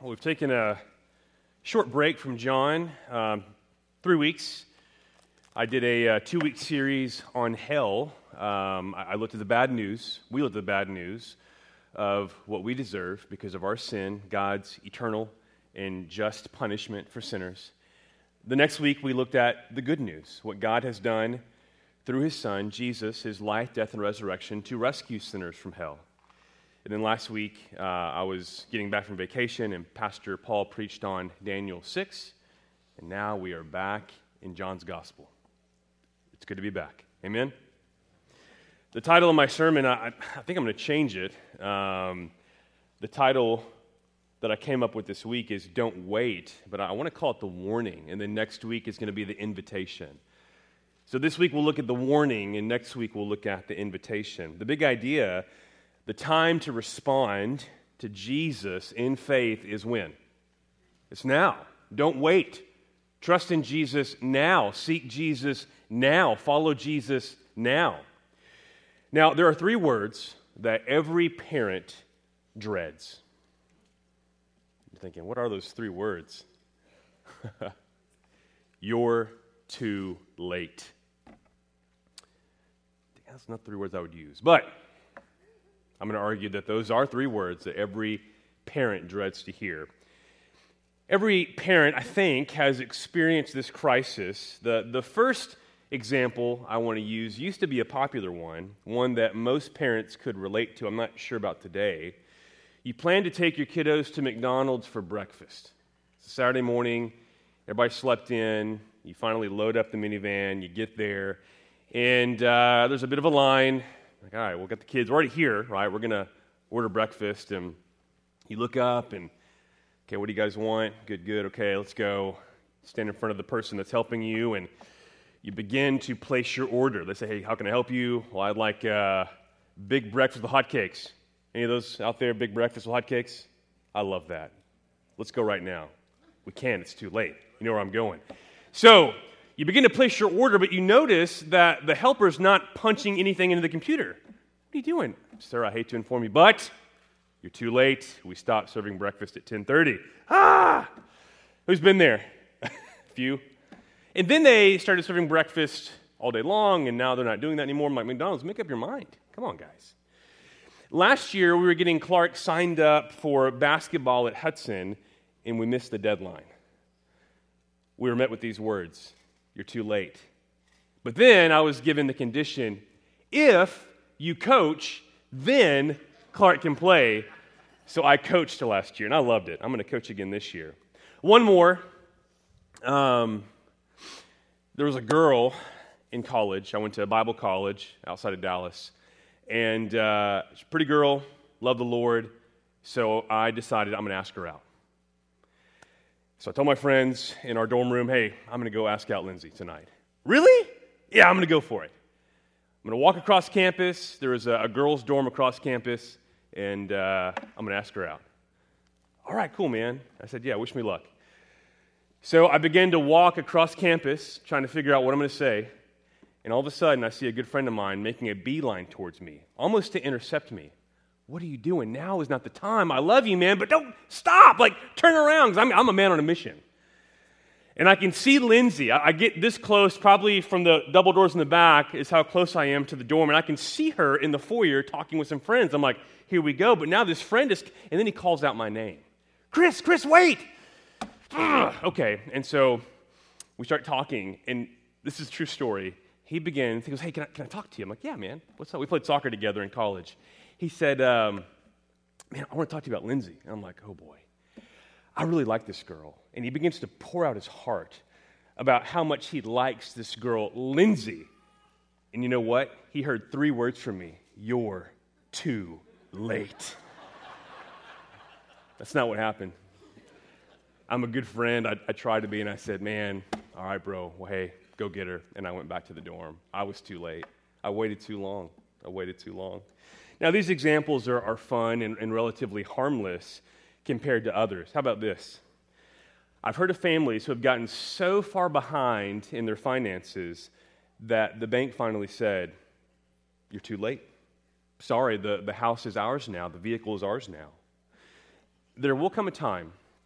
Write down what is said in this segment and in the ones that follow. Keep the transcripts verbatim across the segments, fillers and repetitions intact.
We've taken a short break from John, um, three weeks. I did a uh, two-week series on hell. Um, I, I looked at the bad news. We looked at the bad news of what we deserve because of our sin, God's eternal and just punishment for sinners. The next week, we looked at the good news, what God has done through His Son, Jesus, His life, death, and resurrection to rescue sinners from hell. And then last week, uh, I was getting back from vacation, and Pastor Paul preached on Daniel six, and now we are back in John's Gospel. It's good to be back. Amen? The title of my sermon, I, I think I'm going to change it. Um, the title that I came up with this week is Don't Wait, but I want to call it the warning, and then next week is going to be the invitation. So this week we'll look at the warning, and next week we'll look at the invitation. The big idea, the time to respond to Jesus in faith is when? It's now. Don't wait. Trust in Jesus now. Seek Jesus now. Follow Jesus now. Now, there are three words that every parent dreads. You're thinking, what are those three words? You're too late. That's not three words I would use, but I'm going to argue that those are three words that every parent dreads to hear. Every parent, I think, has experienced this crisis. The, the first example I want to use used to be a popular one, one that most parents could relate to. I'm not sure about today. You plan to take your kiddos to McDonald's for breakfast. It's a Saturday morning. Everybody slept in. You finally load up the minivan. You get there, and uh, there's a bit of a line. Like, all right, we'll get the kids. We're already here, right? We're going to order breakfast. And you look up and, okay, what do you guys want? Good, good. Okay, let's go. Stand in front of the person that's helping you, and you begin to place your order. They say, hey, how can I help you? Well, I'd like uh, big breakfast with hotcakes. Any of those out there, big breakfast with hotcakes? I love that. Let's go right now. We can't. It's too late. You know where I'm going. So you begin to place your order, but you notice that the helper's not punching anything into the computer. What are you doing? Sir, I hate to inform you, but you're too late. We stopped serving breakfast at ten thirty. Ah! Who's been there? A few. And then they started serving breakfast all day long, and now they're not doing that anymore. I'm like, McDonald's, make up your mind. Come on, guys. Last year, we were getting Clark signed up for basketball at Hudson, and we missed the deadline. We were met with these words. You're too late. But then I was given the condition, if you coach, then Clark can play. So I coached last year, and I loved it. I'm going to coach again this year. One more. Um, there was a girl in college. I went to a Bible college outside of Dallas. And uh, she's a pretty girl, loved the Lord. So I decided I'm going to ask her out. So I told my friends in our dorm room, hey, I'm going to go ask out Lindsay tonight. Really? Yeah, I'm going to go for it. I'm going to walk across campus. There was a, a girls' dorm across campus, and uh, I'm going to ask her out. All right, cool, man. I said, yeah, wish me luck. So I began to walk across campus, trying to figure out what I'm going to say, and all of a sudden I see a good friend of mine making a beeline towards me, almost to intercept me. What are you doing? Now is not the time. I love you, man, but don't stop. Like, turn around, because I'm, I'm a man on a mission. And I can see Lindsay. I, I get this close, probably from the double doors in the back is how close I am to the dorm, and I can see her in the foyer talking with some friends. I'm like, here we go. But now this friend is, and then he calls out my name. Chris, Chris, wait. Ugh. Okay, and so we start talking, and this is a true story. He begins, he goes, hey, can I, can I talk to you? I'm like, yeah, man. What's up? We played soccer together in college. He said, um, man, I want to talk to you about Lindsay. And I'm like, oh, boy. I really like this girl. And he begins to pour out his heart about how much he likes this girl, Lindsay. And you know what? He heard three words from me. You're too late. That's not what happened. I'm a good friend. I, I tried to be, and I said, man, all right, bro. Well, hey, go get her. And I went back to the dorm. I was too late. I waited too long. I waited too long. Now, these examples are, are fun and, and relatively harmless compared to others. How about this? I've heard of families who have gotten so far behind in their finances that the bank finally said, you're too late. Sorry, the, the house is ours now. The vehicle is ours now. There will come a time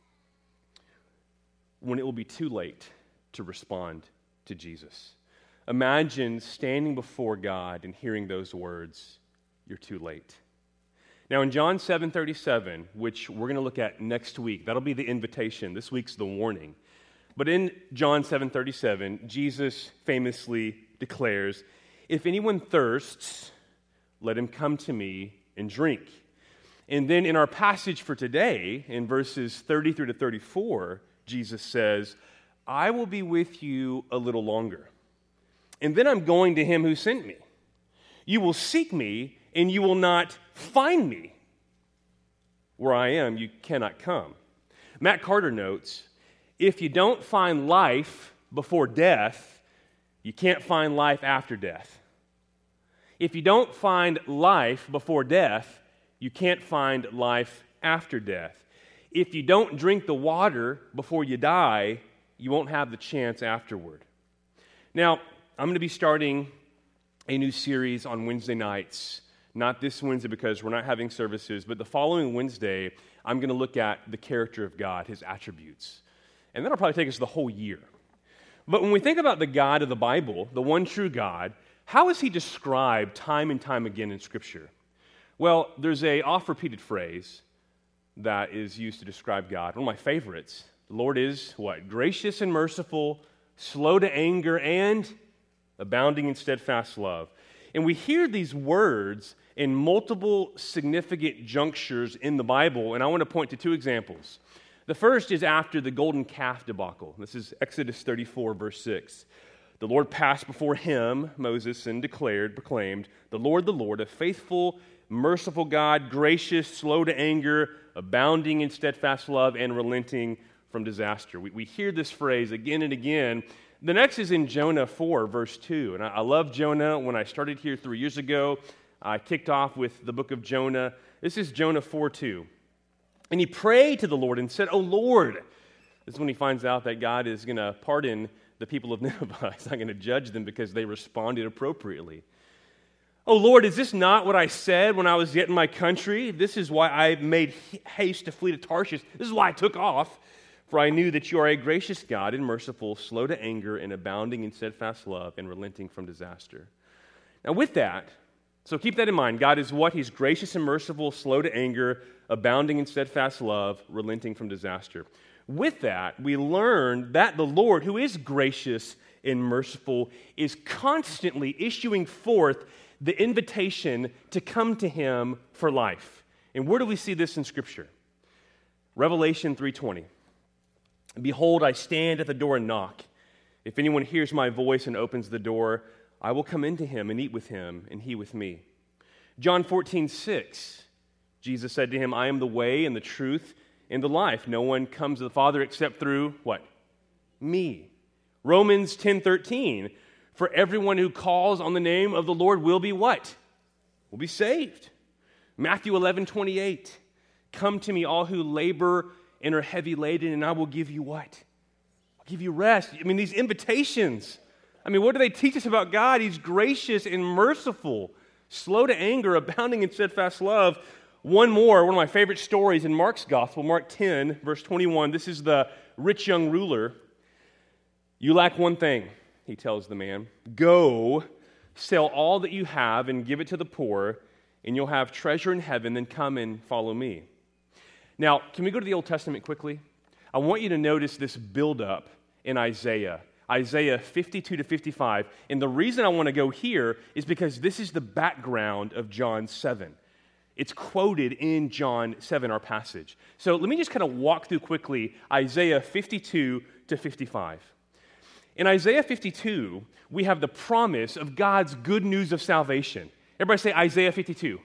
when it will be too late to respond to Jesus. Imagine standing before God and hearing those words, "You're too late." Now in John seven thirty-seven, which we're going to look at next week, that'll be the invitation. This week's the warning. But in John seven thirty-seven, Jesus famously declares, "If anyone thirsts, let him come to me and drink." And then in our passage for today, in verses thirty-three to thirty-four, Jesus says, "I will be with you a little longer. And then I'm going to him who sent me. You will seek me, and you will not find me. Where I am, you cannot come." Matt Carter notes, if you don't find life before death, you can't find life after death. If you don't find life before death, you can't find life after death. If you don't drink the water before you die, you won't have the chance afterward. Now, I'm going to be starting a new series on Wednesday nights. Not this Wednesday because we're not having services, but the following Wednesday, I'm going to look at the character of God, his attributes. And that'll probably take us the whole year. But when we think about the God of the Bible, the one true God, how is he described time and time again in Scripture? Well, there's a oft-repeated phrase that is used to describe God. One of my favorites. The Lord is what? Gracious and merciful, slow to anger, and abounding in steadfast love. And we hear these words in multiple significant junctures in the Bible, and I want to point to two examples. The first is after the golden calf debacle. This is Exodus thirty-four, verse six. The Lord passed before him, Moses, and declared, proclaimed, "The Lord, the Lord, a faithful, merciful God, gracious, slow to anger, abounding in steadfast love, and relenting from disaster." We, we hear this phrase again and again. The next is in Jonah four, verse two. And I, I love Jonah. When I started here three years ago, I kicked off with the book of Jonah. This is Jonah four two. "And he prayed to the Lord and said, 'O Lord,'" this is when he finds out that God is going to pardon the people of Nineveh. He's not going to judge them because they responded appropriately. "O Lord, is this not what I said when I was yet in my country? This is why I made haste to flee to Tarshish. This is why I took off. For I knew that you are a gracious God and merciful, slow to anger, and abounding in steadfast love, and relenting from disaster." Now with that, so keep that in mind. God is what? He's gracious and merciful, slow to anger, abounding in steadfast love, relenting from disaster. With that, we learn that the Lord, who is gracious and merciful, is constantly issuing forth the invitation to come to him for life. And where do we see this in Scripture? Revelation three twenty. "Behold, I stand at the door and knock. If anyone hears my voice and opens the door, I will come into him and eat with him, and he with me." John fourteen six, Jesus said to him, "I am the way and the truth and the life. No one comes to the Father except through," what? "Me." Romans ten thirteen, "For everyone who calls on the name of the Lord will be" what? "Will be saved." Matthew eleven twenty-eight, "Come to me, all who labor and are heavy laden, and I will give you" what? "I'll give you rest." I mean, these invitations. I mean, what do they teach us about God? He's gracious and merciful, slow to anger, abounding in steadfast love. One more, one of my favorite stories in Mark's gospel, Mark ten, verse twenty-one. This is the rich young ruler. "You lack one thing," he tells the man. "Go, sell all that you have and give it to the poor, and you'll have treasure in heaven. Then come and follow me." Now, can we go to the Old Testament quickly? I want you to notice this buildup in Isaiah. Isaiah fifty-two to fifty-five. And the reason I want to go here is because this is the background of John seven. It's quoted in John seven, our passage. So let me just kind of walk through quickly Isaiah fifty-two to fifty-five. In Isaiah fifty-two, we have the promise of God's good news of salvation. Everybody say Isaiah fifty-two.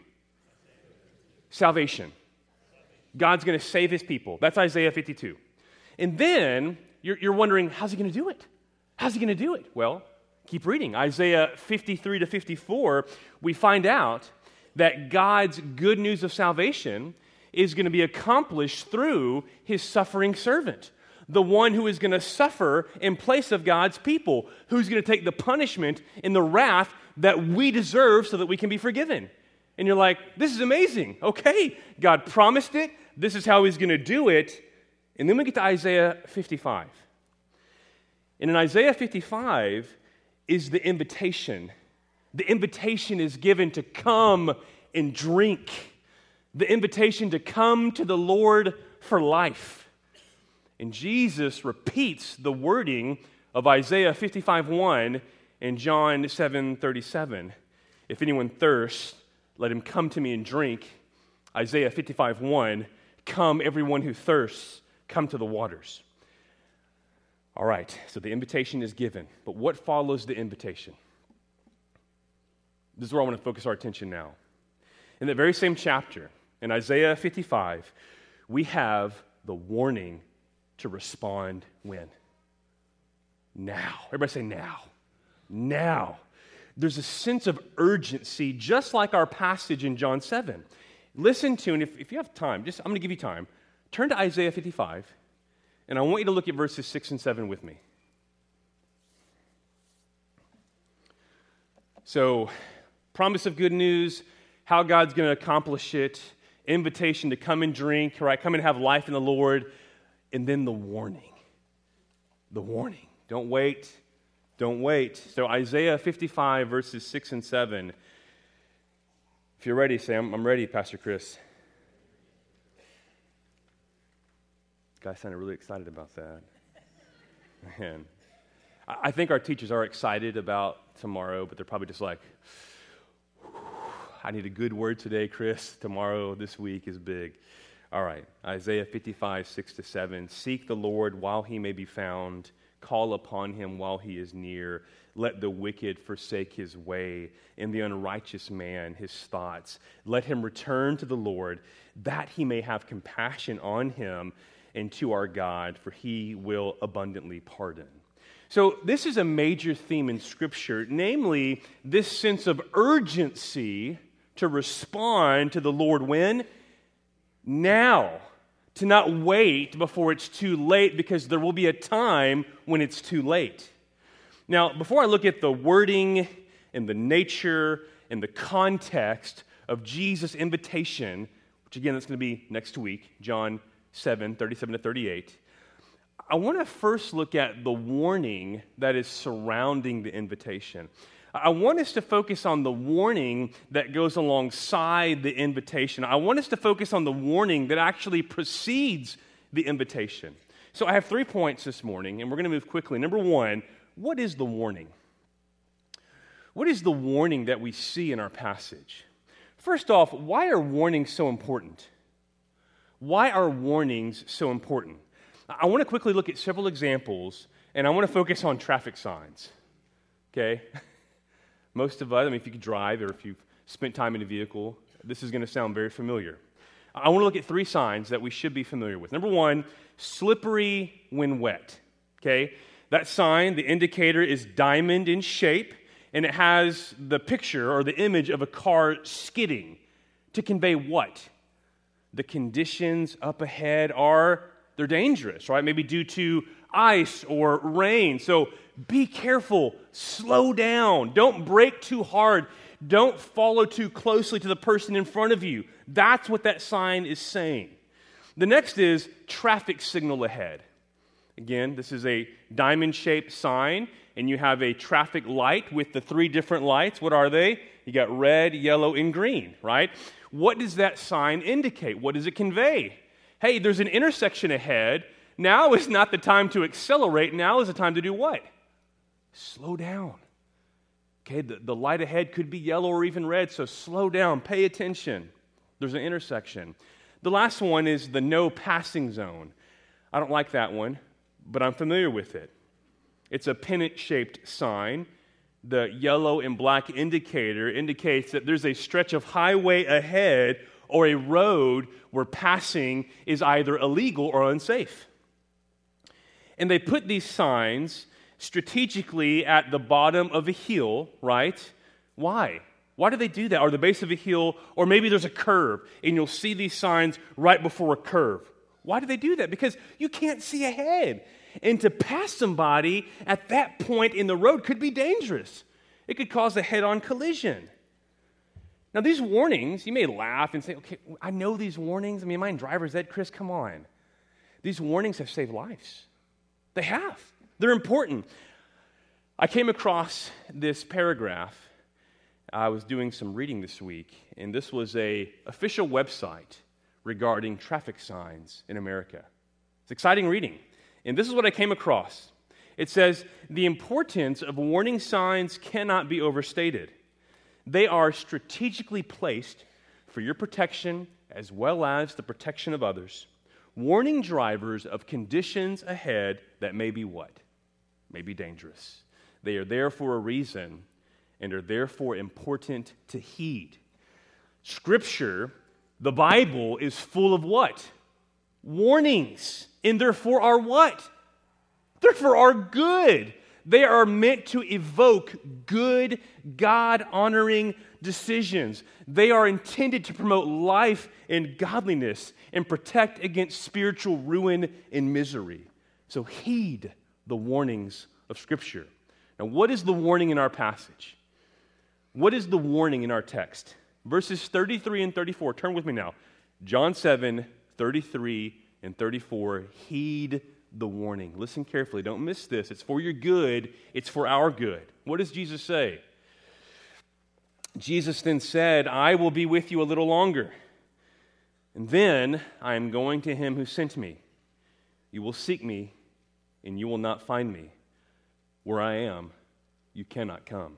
Salvation. God's going to save his people. That's Isaiah fifty-two. And then you're, you're wondering, how's he going to do it? How's he going to do it? Well, keep reading. Isaiah fifty-three to fifty-four, we find out that God's good news of salvation is going to be accomplished through his suffering servant, the one who is going to suffer in place of God's people, who's going to take the punishment and the wrath that we deserve so that we can be forgiven. And you're like, this is amazing. Okay, God promised it. This is how he's going to do it. And then we get to Isaiah fifty-five. And in Isaiah fifty-five is the invitation. The invitation is given to come and drink. The invitation to come to the Lord for life. And Jesus repeats the wording of Isaiah fifty-five one and John seven thirty-seven. If anyone thirsts, let him come to me and drink. Isaiah fifty-five one, come everyone who thirsts, come to the waters. All right, so the invitation is given. But what follows the invitation? This is where I want to focus our attention now. In the very same chapter, in Isaiah fifty-five, we have the warning to respond when? Now. Everybody say now. Now. There's a sense of urgency, just like our passage in John seven. Listen to, and if, if you have time, just I'm going to give you time. Turn to Isaiah fifty-five, and I want you to look at verses six and seven with me. So, promise of good news, how God's going to accomplish it, invitation to come and drink, right? Come and have life in the Lord, and then the warning. The warning. Don't wait. Don't wait. So Isaiah fifty-five, verses six and seven. If you're ready, say, I'm, I'm ready, Pastor Chris. This guy sounded really excited about that. Man. I think our teachers are excited about tomorrow, but they're probably just like, I need a good word today, Chris. Tomorrow, this week is big. All right, Isaiah fifty-five, six to seven. Seek the Lord while he may be found. Call upon him while he is near. Let the wicked forsake his way, and the unrighteous man his thoughts. Let him return to the Lord, that he may have compassion on him and to our God, for he will abundantly pardon. So this is a major theme in Scripture, namely this sense of urgency to respond to the Lord when? Now. To not wait before it's too late, because there will be a time when it's too late. Now, before I look at the wording and the nature and the context of Jesus' invitation, which again, that's going to be next week, John seven, thirty-seven to thirty-eight, I want to first look at the warning that is surrounding the invitation. I want us to focus on the warning that goes alongside the invitation. I want us to focus on the warning that actually precedes the invitation. So I have three points this morning, and we're going to move quickly. Number one, what is the warning? What is the warning that we see in our passage? First off, why are warnings so important? Why are warnings so important? I want to quickly look at several examples, and I want to focus on traffic signs. Okay? Most of us, I mean, if you could drive or if you've spent time in a vehicle, this is going to sound very familiar. I want to look at three signs that we should be familiar with. Number one, slippery when wet. Okay? That sign, the indicator, is diamond in shape, and it has the picture or the image of a car skidding to convey what? The conditions up ahead are, they're dangerous, right? Maybe due to ice or rain. So be careful, slow down, don't brake too hard, don't follow too closely to the person in front of you. That's what that sign is saying. The next is traffic signal ahead. Again, this is a diamond-shaped sign, and you have a traffic light with the three different lights. What are they? You got red, yellow, and green, right? What does that sign indicate? What does it convey? Hey, there's an intersection ahead. Now is not the time to accelerate. Now is the time to do what? Slow down. Okay, the, the light ahead could be yellow or even red, so slow down, pay attention. There's an intersection. The last one is the no passing zone. I don't like that one, but I'm familiar with it. It's a pennant-shaped sign. The yellow and black indicator indicates that there's a stretch of highway ahead or a road where passing is either illegal or unsafe. And they put these signs strategically at the bottom of a hill, right? Why? Why do they do that? Or the base of a hill, or maybe there's a curve, and you'll see these signs right before a curve. Why do they do that? Because you can't see ahead. And to pass somebody at that point in the road could be dangerous. It could cause a head-on collision. Now, these warnings, you may laugh and say, okay, I know these warnings. I mean, am I in driver's ed, Chris? Come on. These warnings have saved lives. They have. They're important. I came across this paragraph. I was doing some reading this week, and this was a official website regarding traffic signs in America. It's exciting reading. And this is what I came across. It says, the importance of warning signs cannot be overstated. They are strategically placed for your protection as well as the protection of others, warning drivers of conditions ahead that may be what? May be dangerous. They are there for a reason and are therefore important to heed. Scripture, the Bible, is full of what? Warnings. And therefore are what? They're for our good. They are meant to evoke good, God-honoring decisions. They are intended to promote life and godliness and protect against spiritual ruin and misery. So heed the warnings of Scripture. Now, what is the warning in our passage? What is the warning in our text? Verses thirty-three and thirty-four. Turn with me now. John seven, thirty-three and thirty-four. Heed the warning. Listen carefully. Don't miss this. It's for your good. It's for our good. What does Jesus say? Jesus then said, I will be with you a little longer, and then I am going to him who sent me. You will seek me, and you will not find me. Where I am, you cannot come.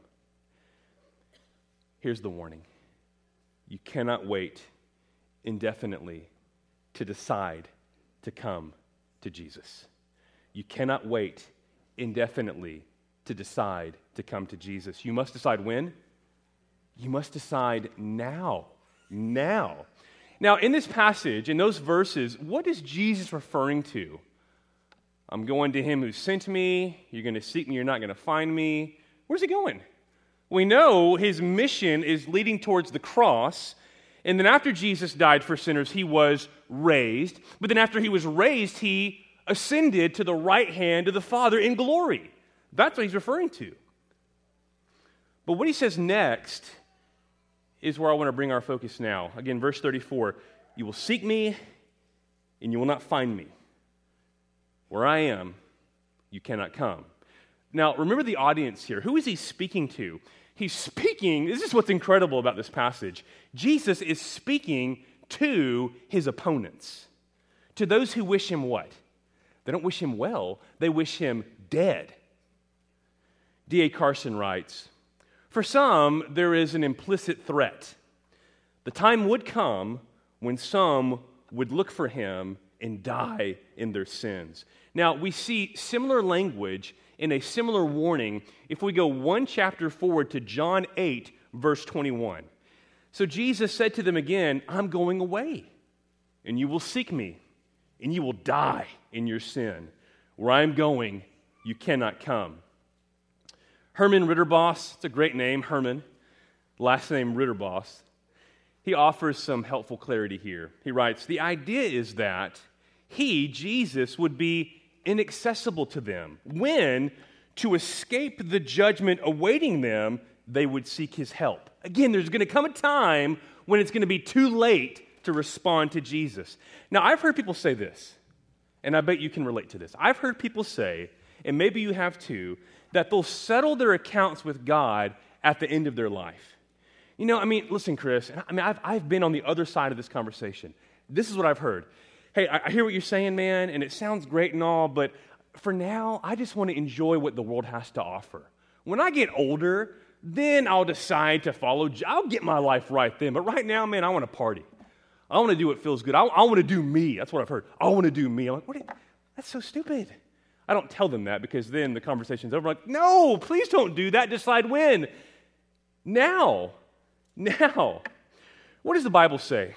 Here's the warning. You cannot wait indefinitely to decide to come to Jesus. You cannot wait indefinitely to decide to come to Jesus. You must decide when? You must decide now. Now. Now, in this passage, in those verses, what is Jesus referring to? I'm going to him who sent me. You're going to seek me. You're not going to find me. Where's he going? We know his mission is leading towards the cross. And then after Jesus died for sinners, he was raised. But then after he was raised, he ascended to the right hand of the Father in glory. That's what he's referring to. But what he says next is where I want to bring our focus now. Again, verse thirty-four, you will seek me and you will not find me. Where I am, you cannot come. Now, remember the audience here. Who is he speaking to? He's speaking, this is what's incredible about this passage. Jesus is speaking to his opponents, to those who wish him what? They don't wish him well, they wish him dead. D A Carson writes, for some, there is an implicit threat. The time would come when some would look for him and die in their sins. Now, we see similar language in a similar warning if we go one chapter forward to John eight, verse twenty-one. So Jesus said to them again, I'm going away, and you will seek me, and you will die in your sin. Where I am going, you cannot come. Herman Ritterboss, it's a great name, Herman, last name Ritterboss. He offers some helpful clarity here. He writes, the idea is that he, Jesus, would be inaccessible to them when, to escape the judgment awaiting them, they would seek his help. Again, there's going to come a time when it's going to be too late to respond to Jesus. Now, I've heard people say this, and I bet you can relate to this. I've heard people say, and maybe you have too, that they'll settle their accounts with God at the end of their life. You know, I mean, listen, Chris, I mean, I've, I've been on the other side of this conversation. This is what I've heard. Hey, I hear what you're saying, man, and it sounds great and all, but for now, I just want to enjoy what the world has to offer. When I get older, then I'll decide to follow. I'll get my life right then. But right now, man, I want to party. I want to do what feels good. I, I want to do me. That's what I've heard. I want to do me. I'm like, what? Are, that's so stupid. I don't tell them that because then the conversation's over. I'm like, no, please don't do that. Decide when. Now. Now. What does the Bible say?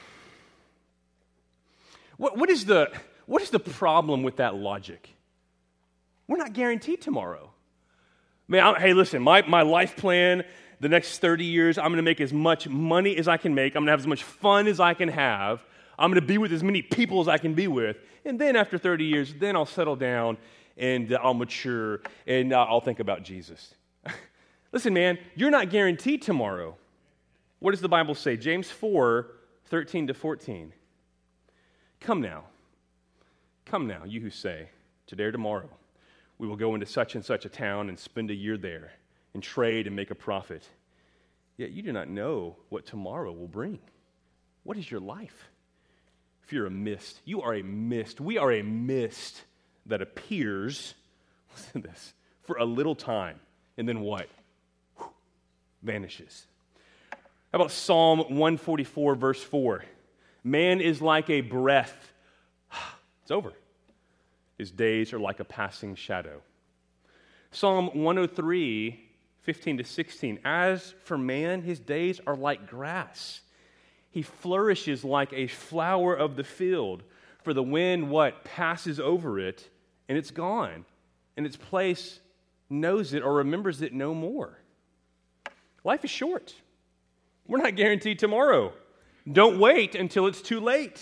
What, what, is the, what is the problem with that logic? We're not guaranteed tomorrow. Man, I'm, hey, listen, my, my life plan, the next thirty years, I'm going to make as much money as I can make. I'm going to have as much fun as I can have. I'm going to be with as many people as I can be with. And then after thirty years, then I'll settle down and uh, I'll mature and uh, I'll think about Jesus. Listen, man, you're not guaranteed tomorrow. What does the Bible say? James four, thirteen to fourteen. Come now. Come now, you who say, today or tomorrow, we will go into such and such a town and spend a year there and trade and make a profit. Yet you do not know what tomorrow will bring. What is your life? If you're a mist, you are a mist. We are a mist that appears, listen to this, for a little time, and then what? Whew, vanishes. How about Psalm one forty-four, verse four? Man is like a breath. It's over. His days are like a passing shadow. Psalm one oh three, fifteen to sixteen. As for man, his days are like grass. He flourishes like a flower of the field. For the wind, what? Passes over it, and it's gone. And its place knows it or remembers it no more. Life is short. We're not guaranteed tomorrow. Don't wait until it's too late.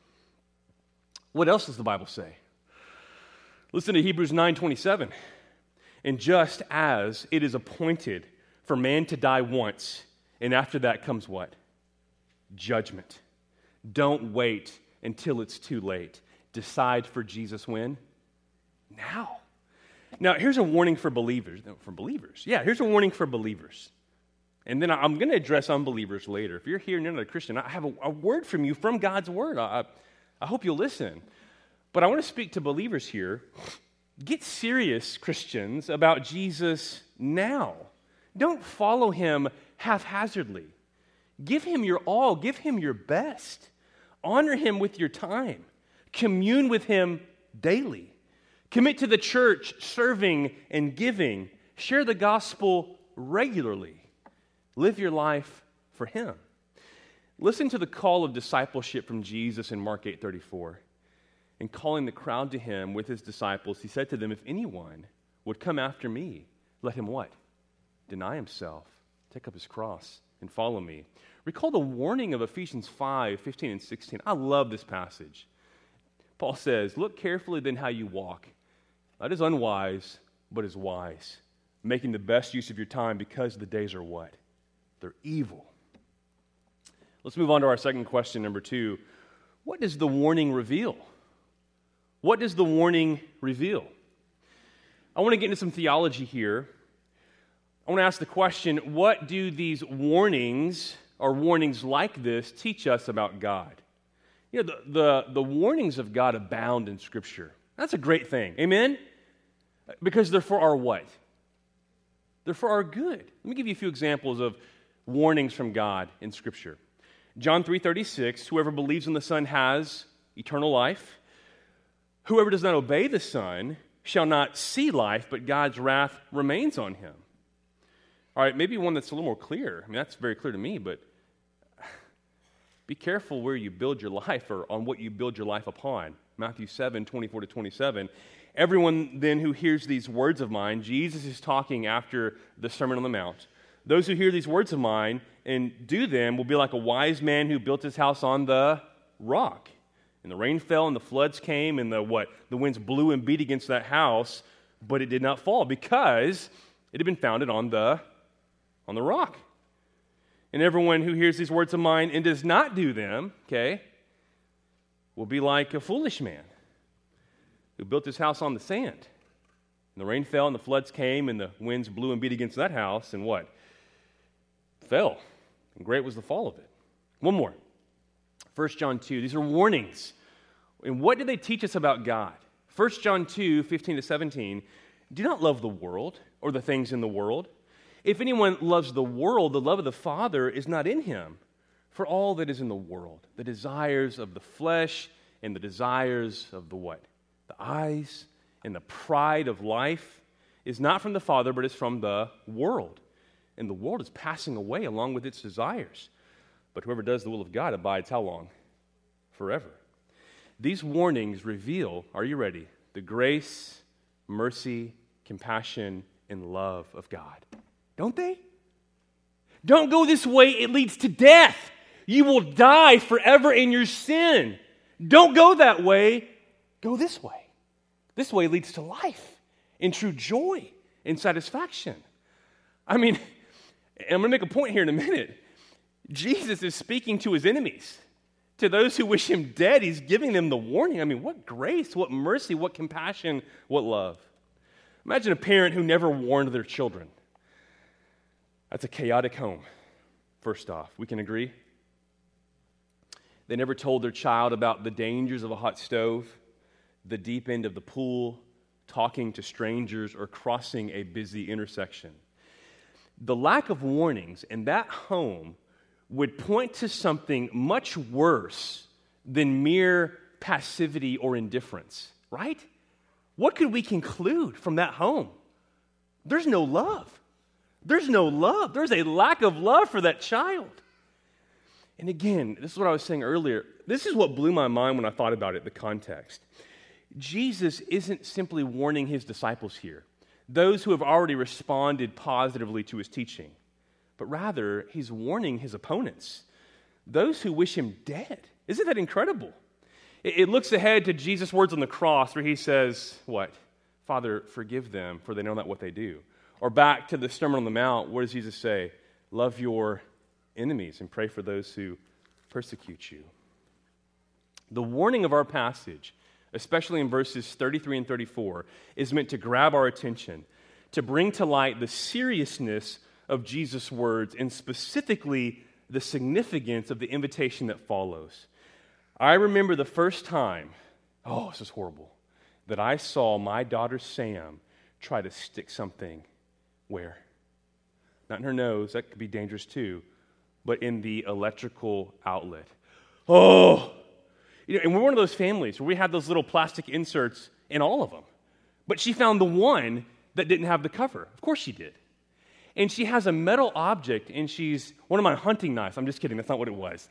What else does the Bible say? Listen to Hebrews nine twenty-seven. And just as it is appointed for man to die once, and after that comes what? Judgment. Don't wait until it's too late. Decide for Jesus when? Now. Now, here's a warning for believers. For believers. Yeah, here's a warning for believers. And then I'm going to address unbelievers later. If you're here and you're not a Christian, I have a, a word from you from God's word. I, I hope you'll listen. But I want to speak to believers here. Get serious, Christians, about Jesus now. Don't follow him haphazardly. Give him your all. Give him your best. Honor him with your time. Commune with him daily. Commit to the church, serving and giving. Share the gospel regularly. Live your life for him. Listen to the call of discipleship from Jesus in Mark eight thirty-four. And calling the crowd to him with his disciples, he said to them, if anyone would come after me, let him what? Deny himself, take up his cross, and follow me. Recall the warning of Ephesians five, fifteen and sixteen. I love this passage. Paul says, look carefully then how you walk. Not as unwise, but as wise, making the best use of your time because the days are what? They're evil. Let's move on to our second question, number two. What does the warning reveal? What does the warning reveal? I want to get into some theology here. I want to ask the question, what do these warnings or warnings like this teach us about God? You know, the, the, the warnings of God abound in Scripture. That's a great thing. Amen? Because they're for our what? They're for our good. Let me give you a few examples of warnings from God in Scripture. John three thirty-six, whoever believes in the Son has eternal life. Whoever does not obey the Son shall not see life, but God's wrath remains on him. All right, maybe one that's a little more clear. I mean, that's very clear to me, but be careful where you build your life or on what you build your life upon. Matthew seven, twenty-four to twenty-seven. Everyone then who hears these words of mine, Jesus is talking after the Sermon on the Mount. Those who hear these words of mine and do them will be like a wise man who built his house on the rock. And the rain fell and the floods came and the what? The winds blew and beat against that house, but it did not fall because it had been founded on the, on the rock. And everyone who hears these words of mine and does not do them, okay, will be like a foolish man who built his house on the sand. And the rain fell and the floods came and the winds blew and beat against that house and what? Fell. And great was the fall of it. One more. First John two. These are warnings. And what do they teach us about God? First John two, fifteen to seventeen. Do not love the world or the things in the world. If anyone loves the world, the love of the Father is not in him. For all that is in the world, the desires of the flesh and the desires of the what? The eyes and the pride of life is not from the Father, but is from the world. And the world is passing away along with its desires. But whoever does the will of God abides how long? Forever. These warnings reveal, are you ready, the grace, mercy, compassion, and love of God. Don't they? Don't go this way, it leads to death. You will die forever in your sin. Don't go that way, go this way. This way leads to life and true joy and satisfaction. I mean, and I'm going to make a point here in a minute. Jesus is speaking to his enemies. To those who wish him dead, he's giving them the warning. I mean, what grace, what mercy, what compassion, what love. Imagine a parent who never warned their children. That's a chaotic home, first off. We can agree? They never told their child about the dangers of a hot stove, the deep end of the pool, talking to strangers, or crossing a busy intersection. The lack of warnings in that home would point to something much worse than mere passivity or indifference, right? What could we conclude from that home? There's no love. There's no love. There's a lack of love for that child. And again, this is what I was saying earlier. This is what blew my mind when I thought about it, the context. Jesus isn't simply warning his disciples here, those who have already responded positively to his teaching, but rather he's warning his opponents, those who wish him dead. Isn't that incredible? It, it looks ahead to Jesus' words on the cross where he says, what? Father, forgive them, for they know not what they do. Or back to the Sermon on the Mount, what does Jesus say? Love your enemies and pray for those who persecute you. The warning of our passage, especially in verses thirty-three and thirty-four, is meant to grab our attention, to bring to light the seriousness of Jesus' words and specifically the significance of the invitation that follows. I remember the first time, oh, this is horrible, that I saw my daughter Sam try to stick something where? Not in her nose, that could be dangerous too, but in the electrical outlet. Oh! You know, and we're one of those families where we have those little plastic inserts in all of them. But she found the one that didn't have the cover. Of course she did. And she has a metal object, and she's one of my hunting knives. I'm just kidding, that's not what it was.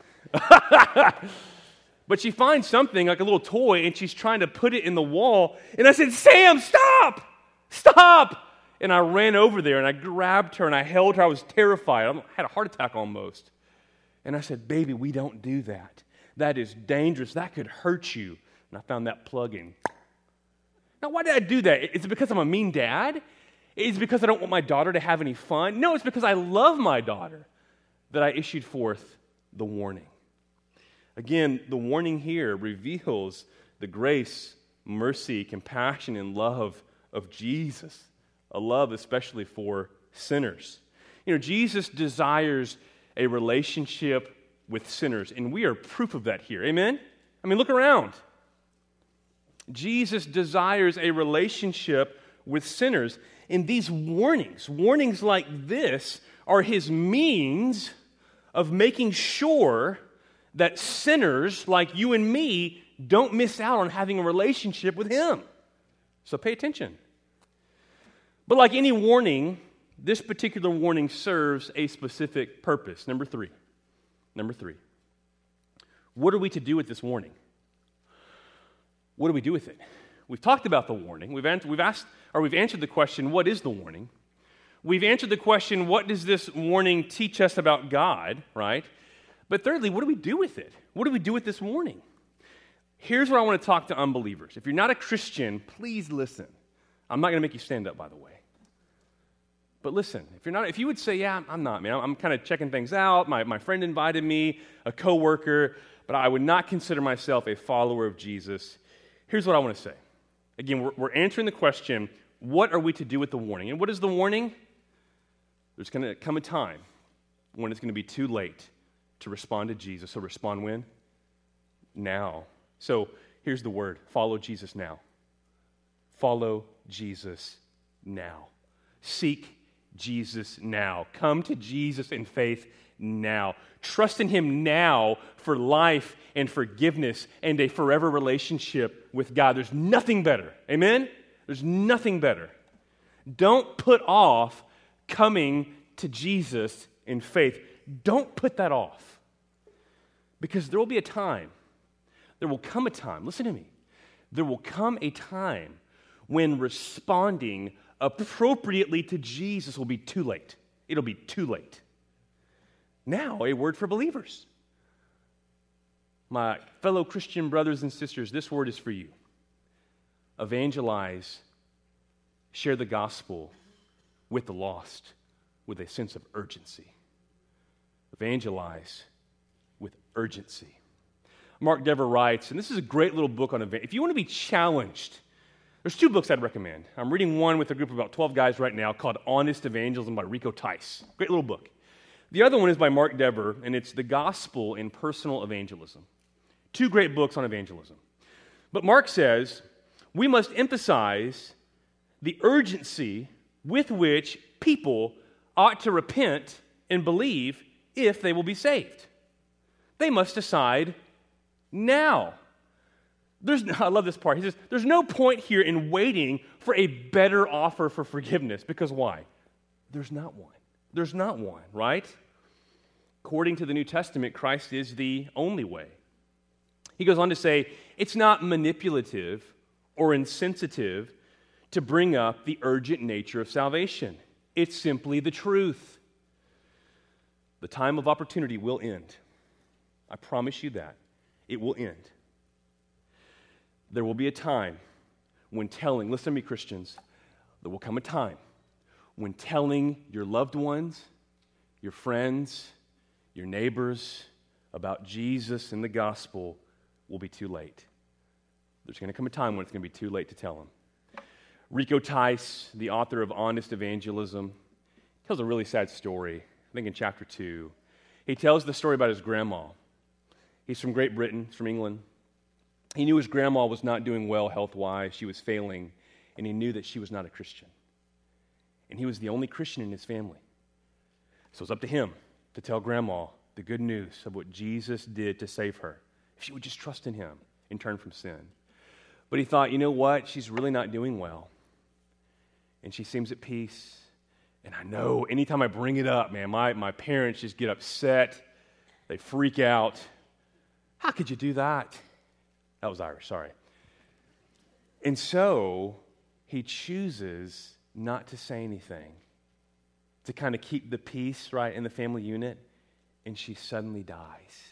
But she finds something, like a little toy, and she's trying to put it in the wall. And I said, Sam, stop! Stop! And I ran over there, and I grabbed her, and I held her. I was terrified. I had a heart attack almost. And I said, baby, we don't do that. That is dangerous. That could hurt you. And I found that plug in. Now, why did I do that? Is it because I'm a mean dad? Is it because I don't want my daughter to have any fun? No, it's because I love my daughter that I issued forth the warning. Again, the warning here reveals the grace, mercy, compassion, and love of Jesus, a love especially for sinners. You know, Jesus desires a relationship with sinners, and we are proof of that here. Amen? I mean, look around. Jesus desires a relationship with sinners, and these warnings, warnings like this, are his means of making sure that sinners like you and me don't miss out on having a relationship with him. So pay attention. But like any warning, this particular warning serves a specific purpose. Number three. Number three. What are we to do with this warning? What do we do with it? We've talked about the warning. We've, an- we've asked, or we've answered the question, what is the warning? We've answered the question, what does this warning teach us about God, right? But thirdly, what do we do with it? What do we do with this warning? Here's where I want to talk to unbelievers. If you're not a Christian, please listen. I'm not going to make you stand up, by the way. But listen, if you're not, if you would say, yeah, I'm not, man. I'm, I'm kind of checking things out. My, my friend invited me, a coworker, but I would not consider myself a follower of Jesus. Here's what I want to say. Again, we're, we're answering the question, what are we to do with the warning? And what is the warning? There's going to come a time when it's going to be too late to respond to Jesus. So respond when? Now. So here's the word. Follow Jesus now. Follow Jesus now. Seek Jesus now. Come to Jesus in faith now. Trust in him now for life and forgiveness and a forever relationship with God. There's nothing better. Amen? There's nothing better. Don't put off coming to Jesus in faith. Don't put that off. Because there will be a time, there will come a time, listen to me, there will come a time when responding appropriately to Jesus will be too late. It'll be too late. Now, a word for believers. My fellow Christian brothers and sisters, this word is for you. Evangelize, share the gospel with the lost with a sense of urgency. Evangelize with urgency. Mark Dever writes, and this is a great little book on event. If you want to be challenged, there's two books I'd recommend. I'm reading one with a group of about twelve guys right now called Honest Evangelism by Rico Tice. Great little book. The other one is by Mark Dever, and it's The Gospel in Personal Evangelism. Two great books on evangelism. But Mark says, we must emphasize the urgency with which people ought to repent and believe if they will be saved. They must decide now. There's, I love this part. He says, there's no point here in waiting for a better offer for forgiveness. Because why? There's not one. There's not one, right? According to the New Testament, Christ is the only way. He goes on to say, it's not manipulative or insensitive to bring up the urgent nature of salvation. It's simply the truth. The time of opportunity will end. I promise you that. It will end. There will be a time when telling, listen to me, Christians, there will come a time when telling your loved ones, your friends, your neighbors about Jesus and the gospel will be too late. There's going to come a time when it's going to be too late to tell them. Rico Tice, the author of Honest Evangelism, tells a really sad story, I think in chapter two. He tells the story about his grandma. He's from Great Britain, he's from England. He knew his grandma was not doing well health-wise. She was failing, and he knew that she was not a Christian. And he was the only Christian in his family. So it's up to him to tell grandma the good news of what Jesus did to save her, if she would just trust in him and turn from sin. But he thought, you know what? She's really not doing well. And she seems at peace. And I know anytime I bring it up, man, my, my parents just get upset. They freak out. How could you do that? That was Irish, sorry. And so he chooses not to say anything, to kind of keep the peace, right, in the family unit, and she suddenly dies.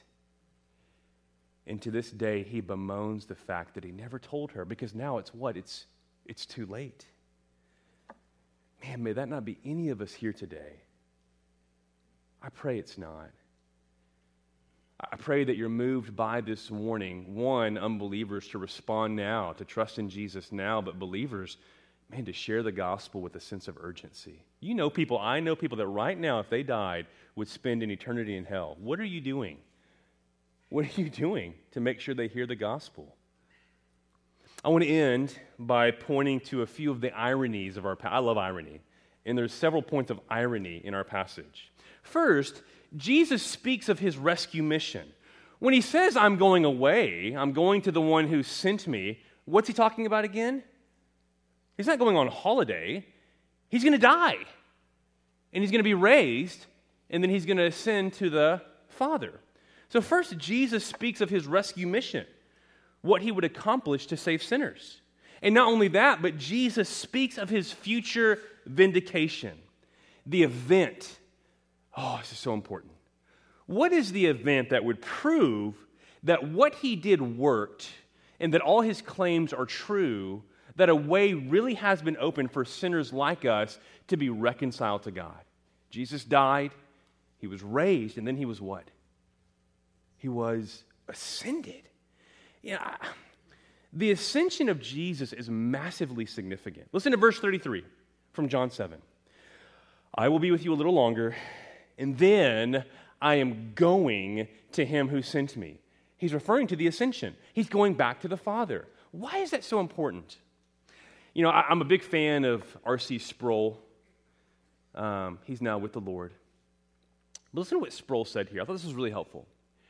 And to this day, he bemoans the fact that he never told her, because now it's what? It's, it's too late. Man, may that not be any of us here today. I pray it's not. I pray that you're moved by this warning, one, unbelievers to respond now, to trust in Jesus now, but believers, man, to share the gospel with a sense of urgency. You know people, I know people that right now, if they died, would spend an eternity in hell. What are you doing? What are you doing to make sure they hear the gospel? I want to end by pointing to a few of the ironies of our passage. I love irony, and there's several points of irony in our passage. First, Jesus speaks of his rescue mission. When he says, I'm going away, I'm going to the one who sent me, what's he talking about again? He's not going on holiday. He's going to die. And he's going to be raised, and then he's going to ascend to the Father. So first, Jesus speaks of his rescue mission, what he would accomplish to save sinners. And not only that, but Jesus speaks of his future vindication, the event. Oh, this is so important. What is the event that would prove that what he did worked and that all his claims are true, that a way really has been opened for sinners like us to be reconciled to God? Jesus died, he was raised, and then he was what? He was ascended. You know, the ascension of Jesus is massively significant. Listen to verse thirty-three from John seven. I will be with you a little longer, and then I am going to him who sent me. He's referring to the ascension. He's going back to the Father. Why is that so important? You know, I, I'm a big fan of R C Sproul. Um, he's now with the Lord. But listen to what Sproul said here. I thought this was really helpful.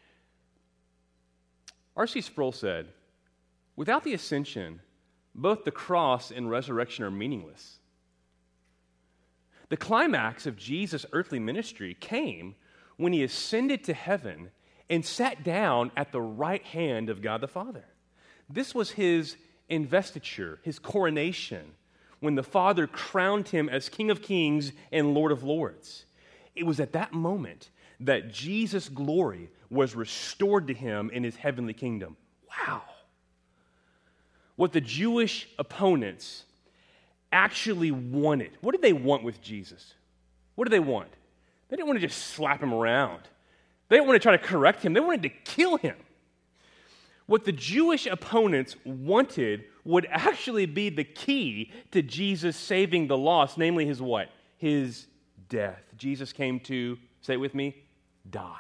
R C Sproul said, without the ascension, both the cross and resurrection are meaningless. The climax of Jesus' earthly ministry came when he ascended to heaven and sat down at the right hand of God the Father. This was his investiture, his coronation, when the Father crowned him as King of Kings and Lord of Lords. It was at that moment that Jesus' glory was restored to him in his heavenly kingdom. Wow. What the Jewish opponents actually wanted. What did they want with Jesus? What did they want? They didn't want to just slap him around. They didn't want to try to correct him. They wanted to kill him. What the Jewish opponents wanted would actually be the key to Jesus saving the lost, namely his what? His death. Jesus came to, say it with me, die.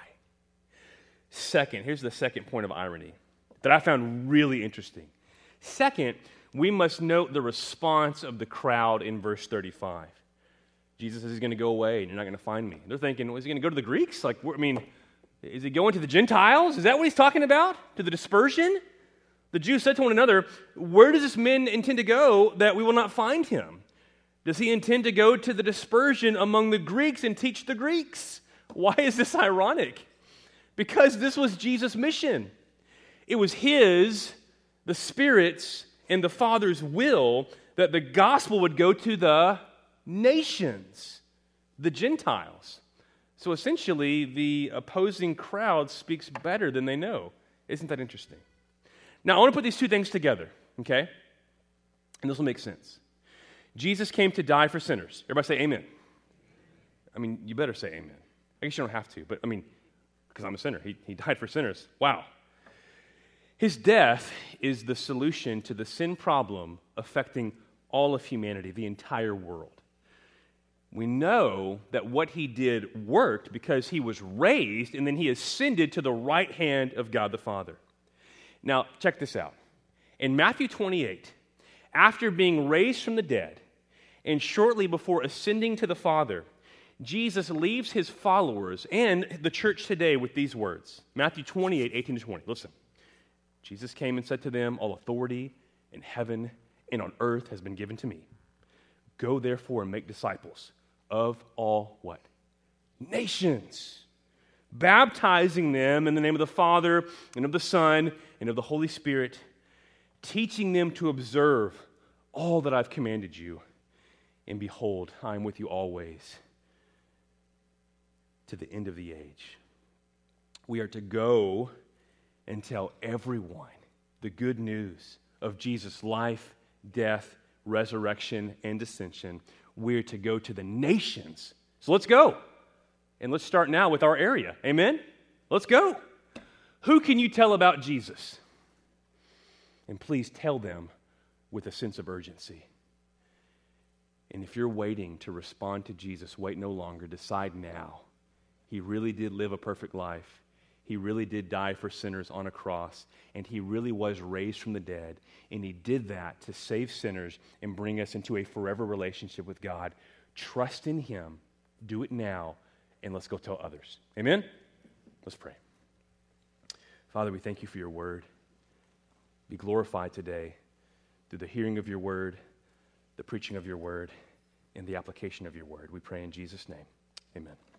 Second, here's the second point of irony that I found really interesting. Second, we must note the response of the crowd in verse thirty-five. Jesus says he's going to go away and you're not going to find me. They're thinking, well, is he going to go to the Greeks? Like, I mean, is he going to the Gentiles? Is that what he's talking about? To the dispersion? The Jews said to one another, where does this man intend to go that we will not find him? Does he intend to go to the dispersion among the Greeks and teach the Greeks? Why is this ironic? Because this was Jesus' mission. It was his, the Spirit's, and the Father's will that the gospel would go to the nations, the Gentiles. So essentially, the opposing crowd speaks better than they know. Isn't that interesting? Now, I want to put these two things together, okay? And this will make sense. Jesus came to die for sinners. Everybody say amen. I mean, you better say amen. I guess you don't have to, but I mean, because I'm a sinner. He, he died for sinners. Wow. His death is the solution to the sin problem affecting all of humanity, the entire world. We know that what he did worked because he was raised and then he ascended to the right hand of God the Father. Now, check this out. In Matthew twenty-eight, after being raised from the dead and shortly before ascending to the Father, Jesus leaves his followers and the church today with these words. Matthew twenty-eight, eighteen to twenty. Listen. Jesus came and said to them, all authority in heaven and on earth has been given to me. Go therefore and make disciples of all what? Nations. Baptizing them in the name of the Father and of the Son and of the Holy Spirit, teaching them to observe all that I've commanded you. And behold, I am with you always to the end of the age. We are to go and tell everyone the good news of Jesus' life, death, resurrection, and ascension. We're to go to the nations. So let's go. And let's start now with our area. Amen? Let's go. Who can you tell about Jesus? And please tell them with a sense of urgency. And if you're waiting to respond to Jesus, wait no longer. Decide now. He really did live a perfect life. He really did die for sinners on a cross, and he really was raised from the dead, and he did that to save sinners and bring us into a forever relationship with God. Trust in him. Do it now, and let's go tell others. Amen? Let's pray. Father, we thank you for your word. Be glorified today through the hearing of your word, the preaching of your word, and the application of your word. We pray in Jesus' name. Amen.